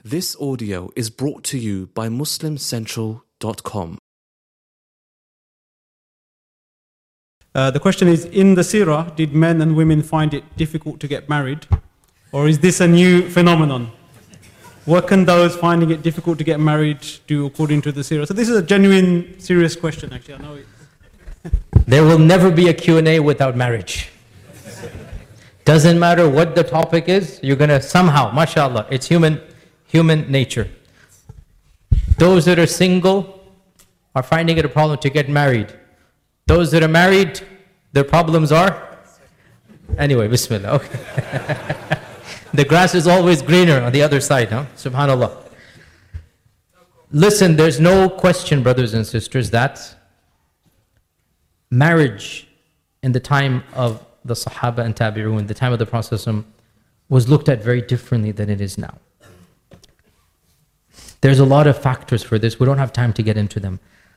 This audio is brought to you by MuslimCentral.com. The question is, in the seerah, did men and women find it difficult to get married? Or is this a new phenomenon? What can those finding it difficult to get married do according to the seerah? So this is a genuine, serious question actually. I know it. There will never be a Q&A without marriage. Doesn't matter what the topic is, you're going to somehow, mashallah, it's human nature. Those that are single are finding it a problem to get married. Those that are married, their problems are? Anyway, bismillah, okay. The grass is always greener on the other side, huh? Subhanallah. Listen, there's no question, brothers and sisters, that marriage in the time of the Sahaba and Tabi'un, the time of the Prophet was looked at very differently than it is now. There's a lot of factors for this. We don't have time to get into them.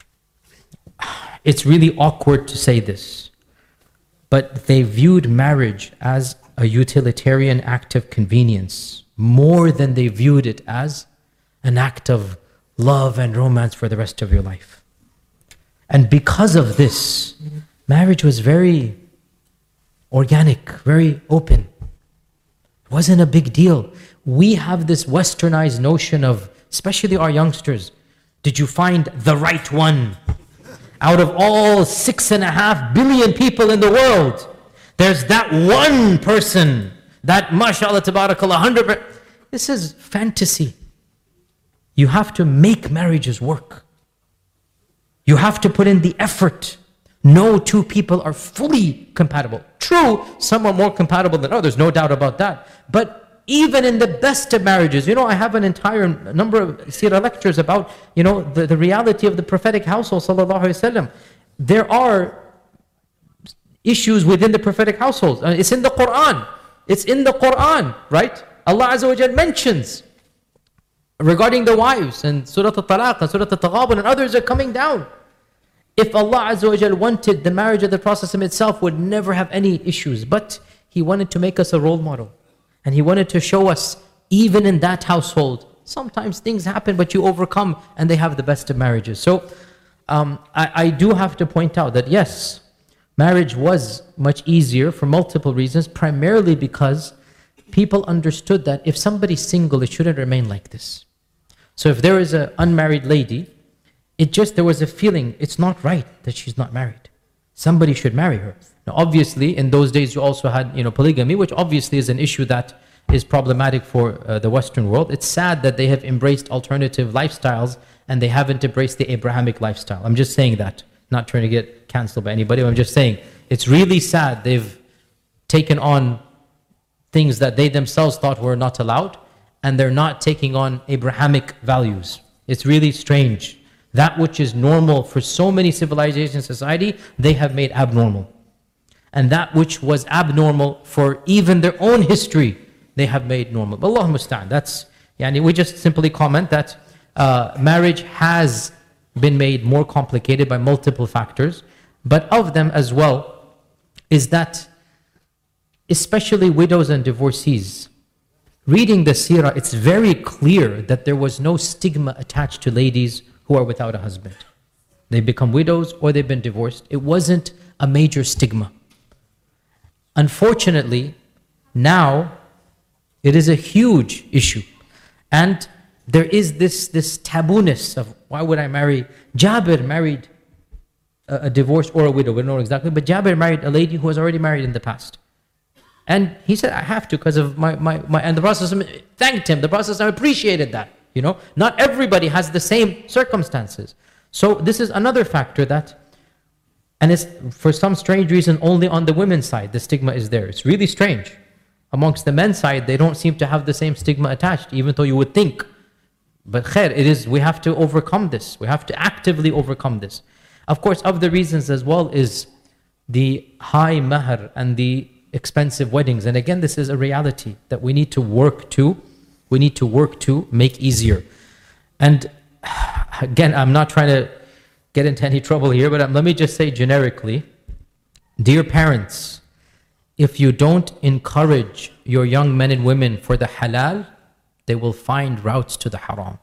It's really awkward to say this, but they viewed marriage as a utilitarian act of convenience more than they viewed it as an act of love and romance for the rest of your life. And because of this, marriage was very organic, very open. It wasn't a big deal. We have this westernized notion of, especially our youngsters, did you find the right one? Out of all 6.5 billion people in the world, there's that one person, that mashallah, tabarakallah, 100%. This is fantasy. You have to make marriages work. You have to put in the effort. No two people are fully compatible. True, some are more compatible than others, no doubt about that. But even in the best of marriages, I have an entire number of seerah lectures about, the reality of the prophetic household, sallallahu alaihi wasallam. There are issues within the prophetic household. It's in the Quran. It's in the Quran, right? Allah Azza wa Jal mentions regarding the wives, and Surah Al-Talaq and Surah Al-Taghabun and others are coming down. If Allah Azza wa Jal wanted, the marriage of the Prophet itself would never have any issues, but He wanted to make us a role model. And He wanted to show us, even in that household, sometimes things happen, but you overcome, and they have the best of marriages. So, I do have to point out that yes, marriage was much easier for multiple reasons, primarily because people understood that if somebody's single, it shouldn't remain like this. So if there is an unmarried lady, there was a feeling, it's not right that she's not married. Somebody should marry her. Now obviously, in those days you also had polygamy, which obviously is an issue that is problematic for the Western world. It's sad that they have embraced alternative lifestyles and they haven't embraced the Abrahamic lifestyle. I'm just saying that, not trying to get cancelled by anybody. I'm just saying, it's really sad they've taken on things that they themselves thought were not allowed, and they're not taking on Abrahamic values. It's really strange. That which is normal for so many civilizations in society, they have made abnormal. And that which was abnormal for even their own history, they have made normal. But Allah musta'an, we just simply comment that marriage has been made more complicated by multiple factors. But of them as well is that, especially widows and divorcees, reading the seerah, it's very clear that there was no stigma attached to ladies who are without a husband. They become widows or they've been divorced. It wasn't a major stigma. Unfortunately, now it is a huge issue. And there is this tabooness of, why would I marry? Jabir married a divorced or a widow, we don't know exactly, but Jabir married a lady who was already married in the past. And he said, I have to because of my and the Prophet thanked him. The Prophet appreciated that. Not everybody has the same circumstances. So this is another factor that, and it's for some strange reason only on the women's side the stigma is there. It's really strange. Amongst the men's side, they don't seem to have the same stigma attached, even though you would think. But khair, we have to overcome this. We have to actively overcome this. Of course, of the reasons as well is the high mahr and the expensive weddings. And again, this is a reality that we need to work to. We need to work to make easier. And again, I'm not trying to get into any trouble here, but let me just say generically, dear parents, if you don't encourage your young men and women for the halal, they will find routes to the haram.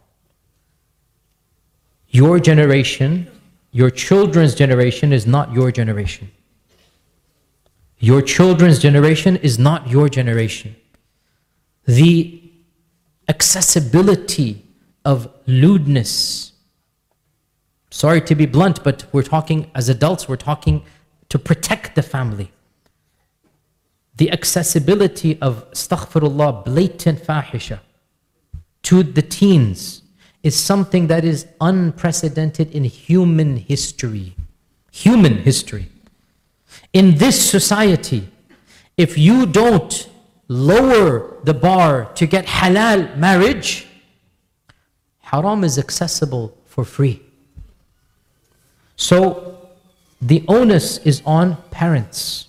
Your generation, your children's generation is not your generation. Your children's generation is not your generation. The accessibility of lewdness, sorry to be blunt, but we're talking as adults, we're talking to protect the family. The accessibility of, astaghfirullah, blatant fahisha to the teens is something that is unprecedented in human history. Human history. In this society, if you don't lower the bar to get halal marriage, haram is accessible for free. So the onus is on parents.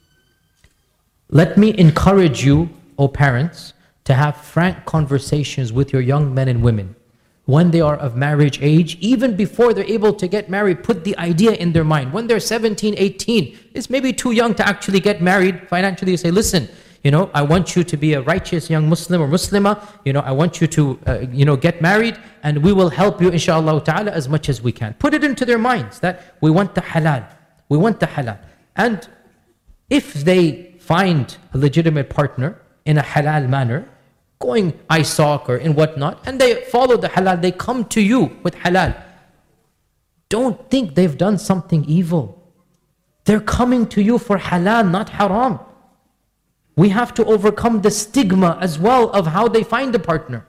Let me encourage you, O parents, to have frank conversations with your young men and women when they are of marriage age. Even before they're able to get married, put the idea in their mind. When they're 17, 18, it's maybe too young to actually get married financially. You say, listen, I want you to be a righteous young Muslim or Muslimah. I want you to, get married, and we will help you, inshallah ta'ala, as much as we can. Put it into their minds that we want the halal. We want the halal. And if they find a legitimate partner in a halal manner, going ISOC or in whatnot, and they follow the halal, they come to you with halal. Don't think they've done something evil. They're coming to you for halal, not haram. We have to overcome the stigma as well of how they find a partner.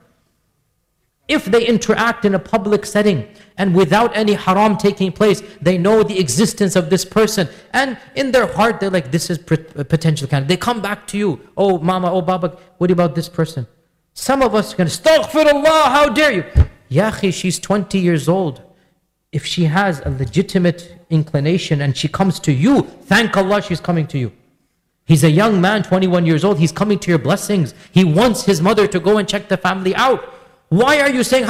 If they interact in a public setting and without any haram taking place, they know the existence of this person, and in their heart they're like, this is a potential candidate. They come back to you, oh mama, oh baba, what about this person? Some of us are going to, astaghfirullah, how dare you? Ya akhi, she's 20 years old. If she has a legitimate inclination and she comes to you, thank Allah she's coming to you. He's a young man, 21 years old, he's coming to your blessings. He wants his mother to go and check the family out. Why are you saying,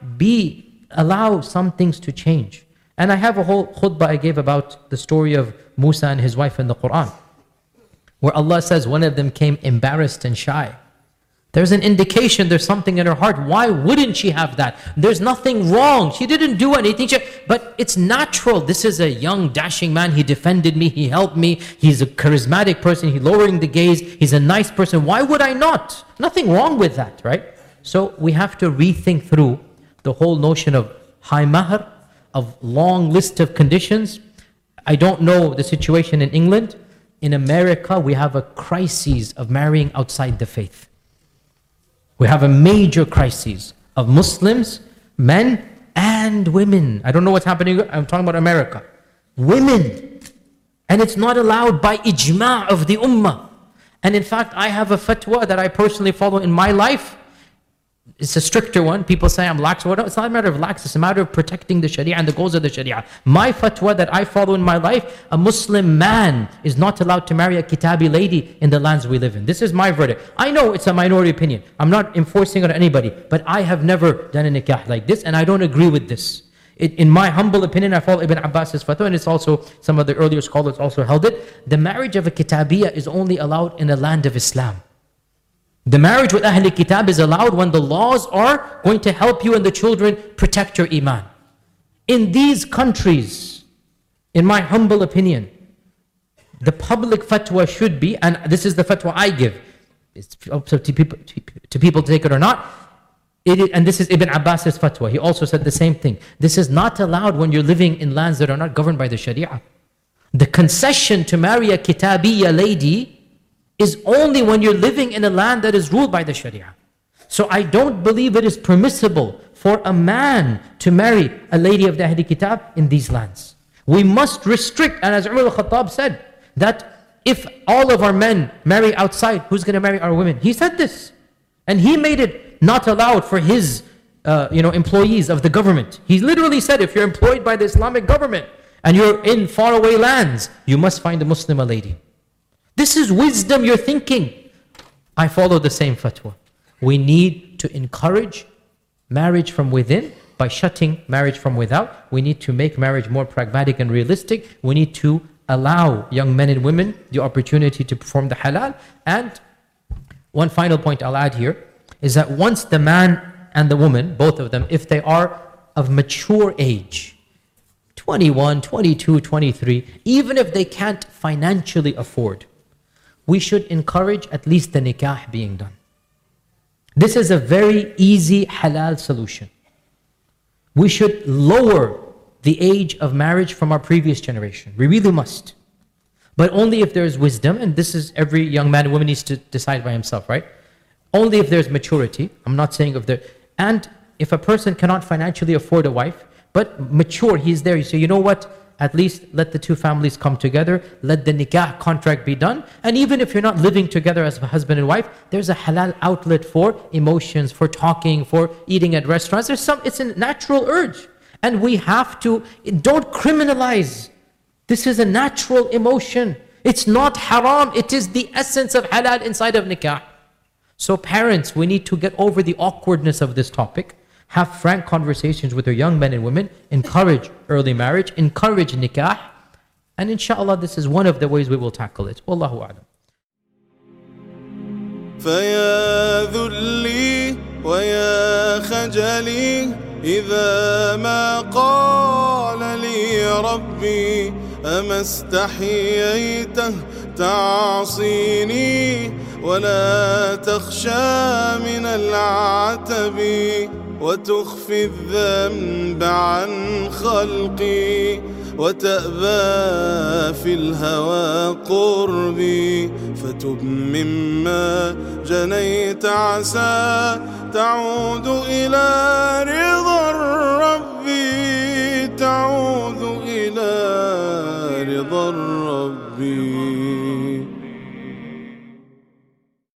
allow some things to change? And I have a whole khutbah I gave about the story of Musa and his wife in the Quran, where Allah says one of them came embarrassed and shy. There's an indication there's something in her heart. Why wouldn't she have that? There's nothing wrong. She didn't do anything. But it's natural. This is a young, dashing man. He defended me. He helped me. He's a charismatic person. He's lowering the gaze. He's a nice person. Why would I not? Nothing wrong with that, right? So we have to rethink through the whole notion of high mahr, of long list of conditions. I don't know the situation in England. In America, we have a crisis of marrying outside the faith. We have a major crisis of Muslims, men and women. I don't know what's happening, I'm talking about America. Women. And it's not allowed by ijma' of the ummah. And in fact, I have a fatwa that I personally follow in my life. It's a stricter one. People say I'm lax. It's not a matter of lax, it's a matter of protecting the Sharia and the goals of the Sharia. My fatwa that I follow in my life, a Muslim man is not allowed to marry a kitabi lady in the lands we live in. This is my verdict. I know it's a minority opinion. I'm not enforcing it on anybody, but I have never done a nikah like this, and I don't agree with this. In my humble opinion, I follow Ibn Abbas's fatwa, and it's also, some of the earlier scholars also held it. The marriage of a kitabiyah is only allowed in a land of Islam. The marriage with Ahl Kitab is allowed when the laws are going to help you and the children protect your iman. In these countries, in my humble opinion, the public fatwa should be, and this is the fatwa I give, it's up to people to take it or not, and this is Ibn Abbas's fatwa. He also said the same thing. This is not allowed when you're living in lands that are not governed by the Sharia. The concession to marry a kitabiyya lady is only when you're living in a land that is ruled by the Sharia. So I don't believe it is permissible for a man to marry a lady of the Ahl Kitab in these lands. We must restrict, and as Umar al-Khattab said, that if all of our men marry outside, who's going to marry our women? He said this. And he made it not allowed for his employees of the government. He literally said, if you're employed by the Islamic government and you're in faraway lands, you must find a Muslim lady. This is wisdom, you're thinking. I follow the same fatwa. We need to encourage marriage from within by shutting marriage from without. We need to make marriage more pragmatic and realistic. We need to allow young men and women the opportunity to perform the halal. And one final point I'll add here is that once the man and the woman, both of them, if they are of mature age, 21, 22, 23, even if they can't financially afford, we should encourage at least the nikah being done. This is a very easy halal solution. We should lower the age of marriage from our previous generation. We really must. But only if there's wisdom, and this is every young man and woman needs to decide by himself, right? Only if there's maturity. I'm not saying if there, and if a person cannot financially afford a wife, but mature, he's there, you say, you know what? At least let the two families come together, let the nikah contract be done. And even if you're not living together as a husband and wife, there's a halal outlet for emotions, for talking, for eating at restaurants. It's a natural urge. And we have to, don't criminalize. This is a natural emotion. It's not haram, it is the essence of halal inside of nikah. So parents, we need to get over the awkwardness of this topic. Have frank conversations with your young men and women. Encourage early marriage. Encourage nikah. And inshallah, this is one of the ways we will tackle it. Wallahu a'lam. فيا ذلي ويا خجلي إذا ما قال لي ربي أما استحييت تعصيني ولا تخشى من العتب وتخفي الذنب عن خلقي وتأبى في الهوى قربي فتب مما جنيت عسى تعود إلى رضا الرب تعود إلى رضا الرب